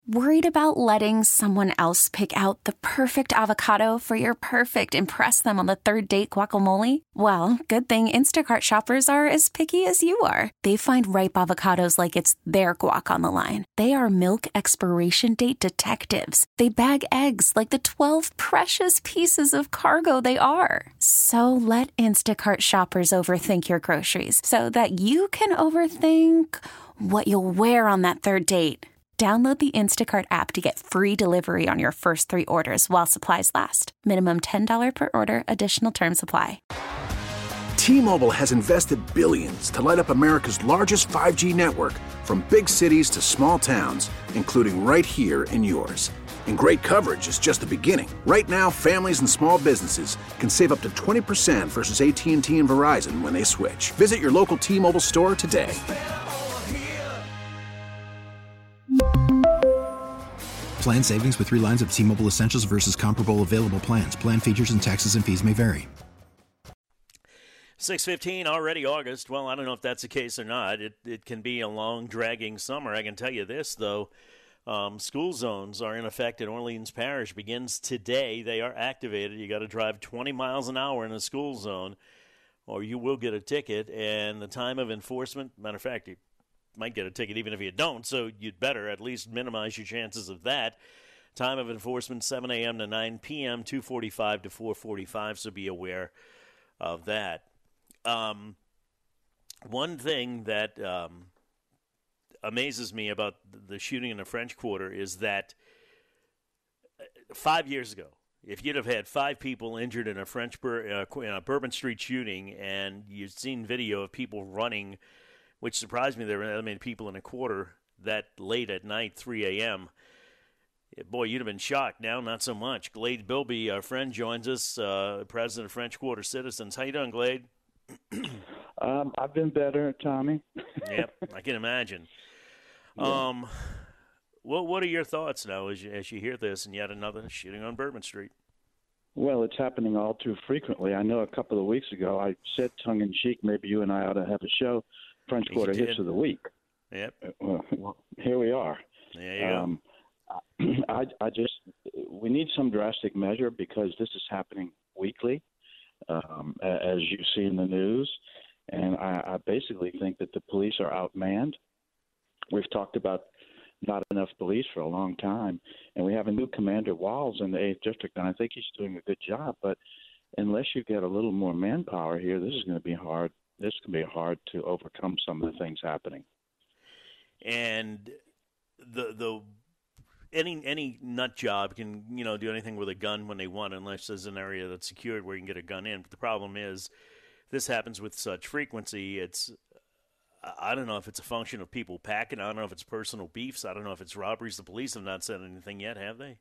Worried about letting someone else pick out the perfect avocado for your perfect impress them on the third date guacamole? Well, good thing Instacart shoppers are as picky as you are. They find ripe avocados like it's their guac on the line. They are milk expiration date detectives. They bag eggs like the 12 precious pieces of cargo they are. So let Instacart shoppers overthink your groceries so that you can overthink what you'll wear on that third date. Download the Instacart app to get free delivery on your first 3 orders while supplies last. Minimum $10 per order. Additional terms apply. T-Mobile has invested billions to light up America's largest 5G network, from big cities to small towns, including right here in yours. And great coverage is just the beginning. Right now, families and small businesses can save up to 20% versus AT&T and Verizon when they switch. Visit your local T-Mobile store today. Plan savings with 3 lines of T-Mobile Essentials versus comparable available plans. Plan features and taxes and fees may vary. 6:15, already August. Well, I don't know if that's the case or not. It can be a long, dragging summer. I can tell you this, though. School zones are in effect in Orleans Parish. Begins today. They are activated. You got to drive 20 miles an hour in a school zone, or you will get a ticket. And the time of enforcement, matter of fact, you might get a ticket even if you don't, so you'd better at least minimize your chances of that. Time of enforcement, 7 a.m. to 9 p.m., 2:45 to 4:45, so be aware of that. One thing that amazes me about the shooting in the French Quarter is that 5 years ago, if you'd have had 5 people injured in a in a Bourbon Street shooting, and you'd seen video of people running, which surprised me there were that many people in a quarter that late at night, 3 a.m. Boy, you'd have been shocked. Now, not so much. Glade Bilby, our friend, joins us, president of French Quarter Citizens. How you doing, Glade? I've been better, Tommy. Yep, I can imagine. Yeah. What are your thoughts now as you hear this and yet another shooting on Bourbon Street? Well, it's happening all too frequently. I know a couple of weeks ago I said tongue-in-cheek, maybe you and I ought to have a show, French Quarter Hits of the Week. Yep. Well, here we are. There you go. We need some drastic measure because this is happening weekly, as you see in the news. And I basically think that the police are outmanned. We've talked about not enough police for a long time. And we have a new Commander Walls in the 8th District, and I think he's doing a good job. But unless you get a little more manpower here, this is going to be hard. This can be hard to overcome some of the things happening. And any nut job can do anything with a gun when they want, unless there's an area that's secured where you can get a gun in. But the problem is, this happens with such frequency. I don't know if it's a function of people packing. I don't know if it's personal beefs. I don't know if it's robberies. The police have not said anything yet, have they?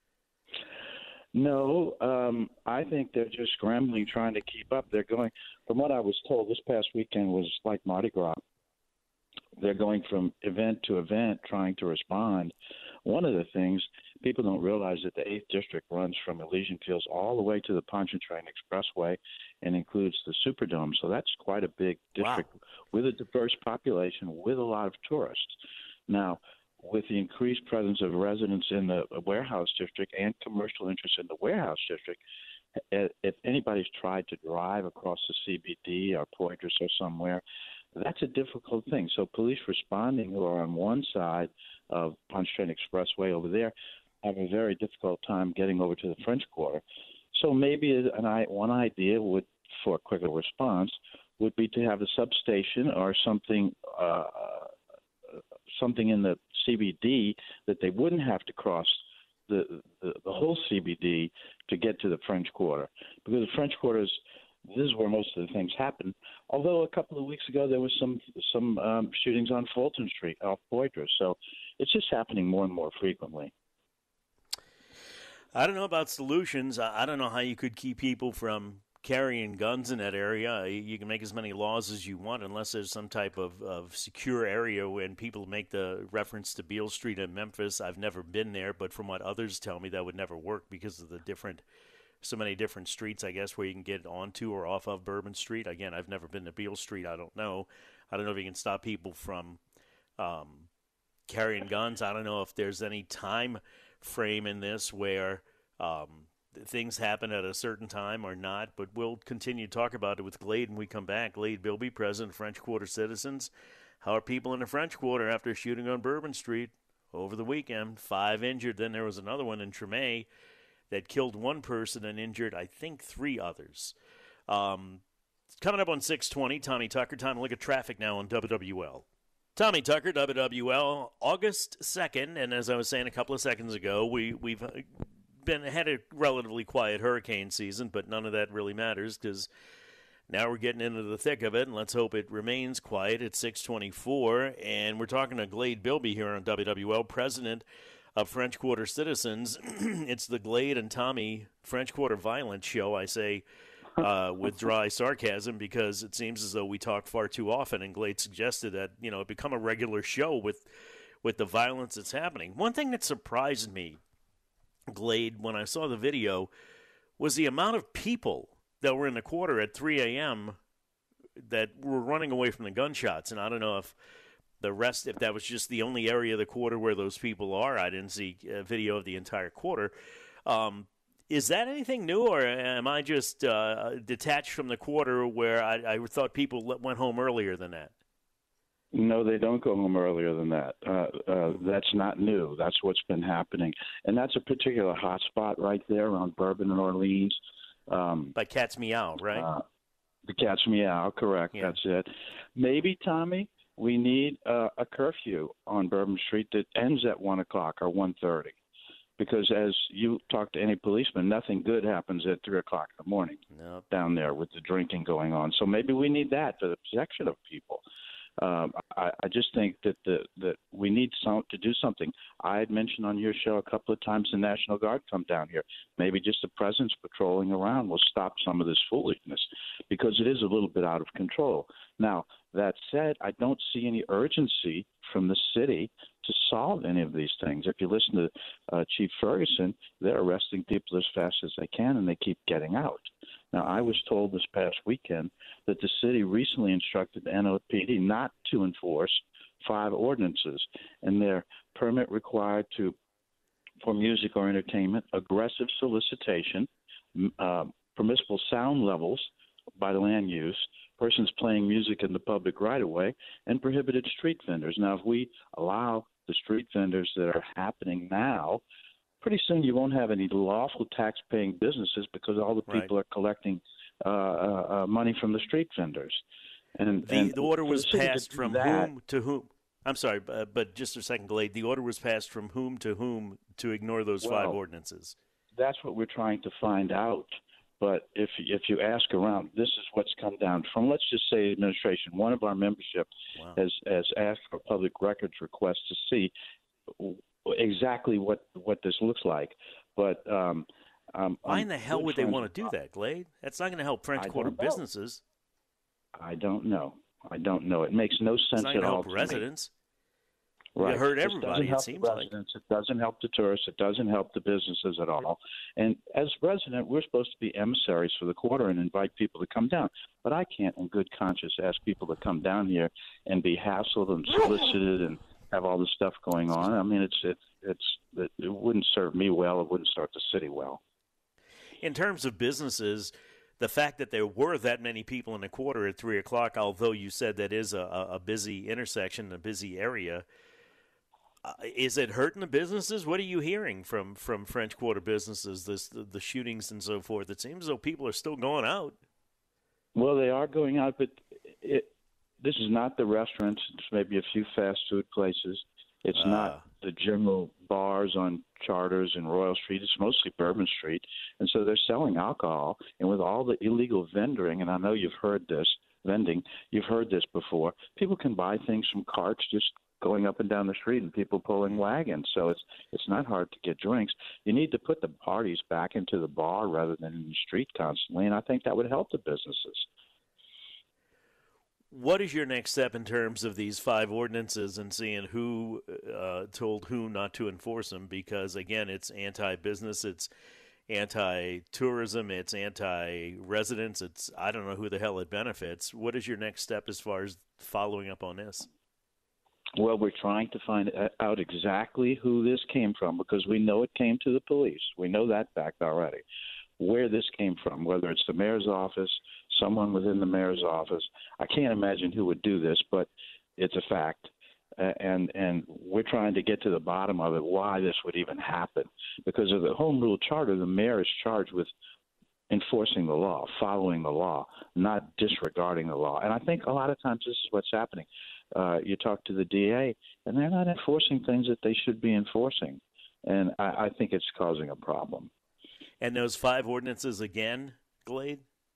No, I think they're just scrambling, trying to keep up. They're going, from what I was told, this past weekend was like Mardi Gras. They're going from event to event trying to respond. One of the things, people don't realize that the 8th District runs from Elysian Fields all the way to the Pontchartrain Expressway and includes the Superdome. So that's quite a big district with a diverse population, with a lot of tourists. Now, with the increased presence of residents in the warehouse district and commercial interest in the warehouse district, if anybody's tried to drive across the CBD or Poitras or somewhere, that's a difficult thing. So police responding who are on one side of Pontchartrain Expressway over there have a very difficult time getting over to the French Quarter. So maybe one idea would, for a quicker response, would be to have a substation or something in the CBD that they wouldn't have to cross the whole CBD to get to the French Quarter, because the French Quarter this is where most of the things happen. Although a couple of weeks ago there was some shootings on Fulton Street off Poitras, so it's just happening more and more frequently. I don't know about solutions. I don't know how you could keep people from carrying guns in that area. You can make as many laws as you want unless there's some type of secure area when people make the reference to Beale Street in Memphis. I've never been there, but from what others tell me, that would never work because of so many different streets, I guess, where you can get onto or off of Bourbon Street. Again, I've never been to Beale Street. I don't know if you can stop people from carrying guns. I don't know if there's any time frame in this where things happen at a certain time or not, but we'll continue to talk about it with Glade when we come back. Glade Bilby, president of French Quarter Citizens. How are people in the French Quarter after shooting on Bourbon Street over the weekend? 5 injured. Then there was another one in Tremé that killed 1 person and injured, I think, 3 others. Coming up on 620, Tommy Tucker. Time to look at traffic now on WWL. Tommy Tucker, WWL, August 2nd, and as I was saying a couple of seconds ago, we've had a relatively quiet hurricane season, but none of that really matters because now we're getting into the thick of it, and let's hope it remains quiet at 624. And we're talking to Glade Bilby here on WWL, president of French Quarter Citizens. It's the Glade and Tommy French Quarter Violence Show, I say with dry sarcasm, because it seems as though we talk far too often, and Glade suggested that, it become a regular show with the violence that's happening. One thing that surprised me, Glade, when I saw the video, was the amount of people that were in the quarter at 3 a.m. that were running away from the gunshots. And I don't know if that was just the only area of the quarter where those people are. I didn't see a video of the entire quarter. Is that anything new, or am I just detached from the quarter where I thought people went home earlier than that? No, they don't go home earlier than that. That's not new. That's what's been happening. And that's a particular hot spot right there around Bourbon and Orleans. By Cat's Meow, right? The Cat's Meow, correct. Yeah. That's it. Maybe, Tommy, we need a curfew on Bourbon Street that ends at 1 o'clock or 1:30. Because as you talk to any policeman, nothing good happens at 3 o'clock in the morning down there with the drinking going on. So maybe we need that for the protection of people. I just think that we need to do something. I had mentioned on your show a couple of times the National Guard come down here. Maybe just the presence patrolling around will stop some of this foolishness, because it is a little bit out of control. Now, that said, I don't see any urgency from the city to solve any of these things. If you listen to Chief Ferguson, they're arresting people as fast as they can, and they keep getting out. Now, I was told this past weekend that the city recently instructed the NOPD not to enforce 5 ordinances, and their permit required for music or entertainment, aggressive solicitation, permissible sound levels by land use, persons playing music in the public right-of-way, and prohibited street vendors. Now, if we allow the street vendors that are happening now, pretty soon you won't have any lawful tax-paying businesses, because all the people are collecting money from the street vendors. And the order was passed from whom to whom? I'm sorry, but just a second, Glade. The order was passed from whom to ignore those 5 ordinances? That's what we're trying to find out. But if you ask around, this is what's come down from, let's just say, administration. One of our membership has asked for a public records request to see exactly what this looks like. But why in the hell would they want to do that, Glade? That's not going to help French Quarter businesses. I don't know. It makes no sense at all. It doesn't help residents. Right. It hurt everybody, it seems like. It doesn't help the tourists. It doesn't help the businesses at all. And as resident, we're supposed to be emissaries for the quarter and invite people to come down. But I can't, in good conscience, ask people to come down here and be hassled and solicited and have all this stuff going on. I mean, it wouldn't serve me well. It wouldn't serve the city well. In terms of businesses, the fact that there were that many people in the quarter at 3 o'clock, although you said that is a busy intersection, a busy area, is it hurting the businesses? What are you hearing from French Quarter businesses, the shootings and so forth? It seems as though people are still going out. Well, they are going out, but this is not the restaurants. It's maybe a few fast food places. It's not the general bars on Charters and Royal Street. It's mostly Bourbon Street. And so they're selling alcohol. And with all the illegal vendoring, and I know you've heard this, you've heard this before, people can buy things from carts just going up and down the street and people pulling wagons. So it's not hard to get drinks. You need to put the parties back into the bar rather than in the street constantly, and I think that would help the businesses. What is your next step in terms of these 5 ordinances and seeing who told who not to enforce them? Because, again, it's anti-business, it's anti-tourism, it's anti-residents, I don't know who the hell it benefits. What is your next step as far as following up on this? Well, we're trying to find out exactly who this came from because we know it came to the police. We know that fact already. Where this came from, whether it's the mayor's office, someone within the mayor's office. I can't imagine who would do this, but it's a fact. And we're trying to get to the bottom of it, why this would even happen. Because of the home rule charter, the mayor is charged with enforcing the law, following the law, not disregarding the law. And I think a lot of times this is what's happening. You talk to the DA, and they're not enforcing things that they should be enforcing. And I think it's causing a problem. And those 5 ordinances again, Glade?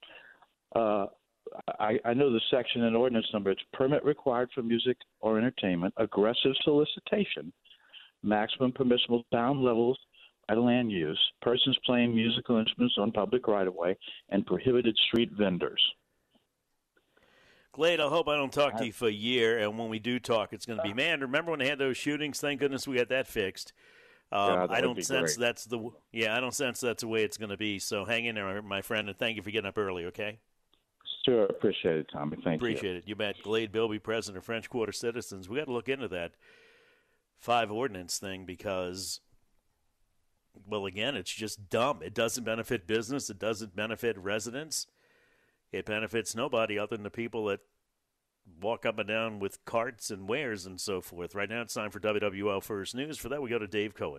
I know the section and ordinance number. It's permit required for music or entertainment, aggressive solicitation, maximum permissible sound levels at land use, persons playing musical instruments on public right-of-way, and prohibited street vendors. Glade, I hope I don't talk to you for a year, and when we do talk, it's going to be, man, remember when they had those shootings? Thank goodness we got that fixed. I don't sense that's the way it's going to be. So hang in there, my friend, and thank you for getting up early. Okay. Sure, appreciate it, Tommy. Thank you. Appreciate it. You bet. Glade Bilby, president of French Quarter Citizens. We got to look into that 5 ordinance thing because, well, again, it's just dumb. It doesn't benefit business. It doesn't benefit residents. It benefits nobody other than the people that walk up and down with carts and wares and so forth. Right now it's time for WWL First News. For that, we go to Dave Cohen.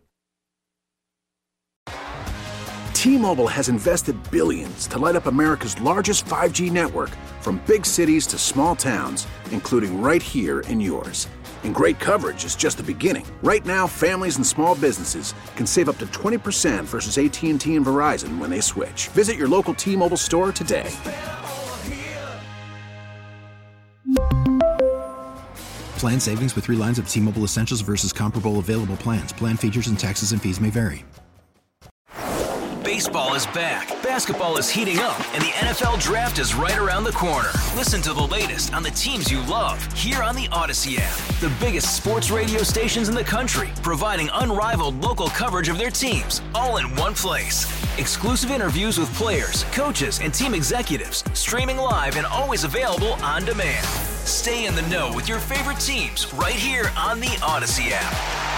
T-Mobile has invested billions to light up America's largest 5G network from big cities to small towns, including right here in yours. And great coverage is just the beginning. Right now, families and small businesses can save up to 20% versus AT&T and Verizon when they switch. Visit your local T-Mobile store today. Plan savings with 3 lines of T-Mobile Essentials versus comparable available plans. Plan features and taxes and fees may vary. Baseball is back, basketball is heating up, and the NFL Draft is right around the corner. Listen to the latest on the teams you love here on the Odyssey app. The biggest sports radio stations in the country, providing unrivaled local coverage of their teams, all in one place. Exclusive interviews with players, coaches, and team executives, streaming live and always available on demand. Stay in the know with your favorite teams right here on the Odyssey app.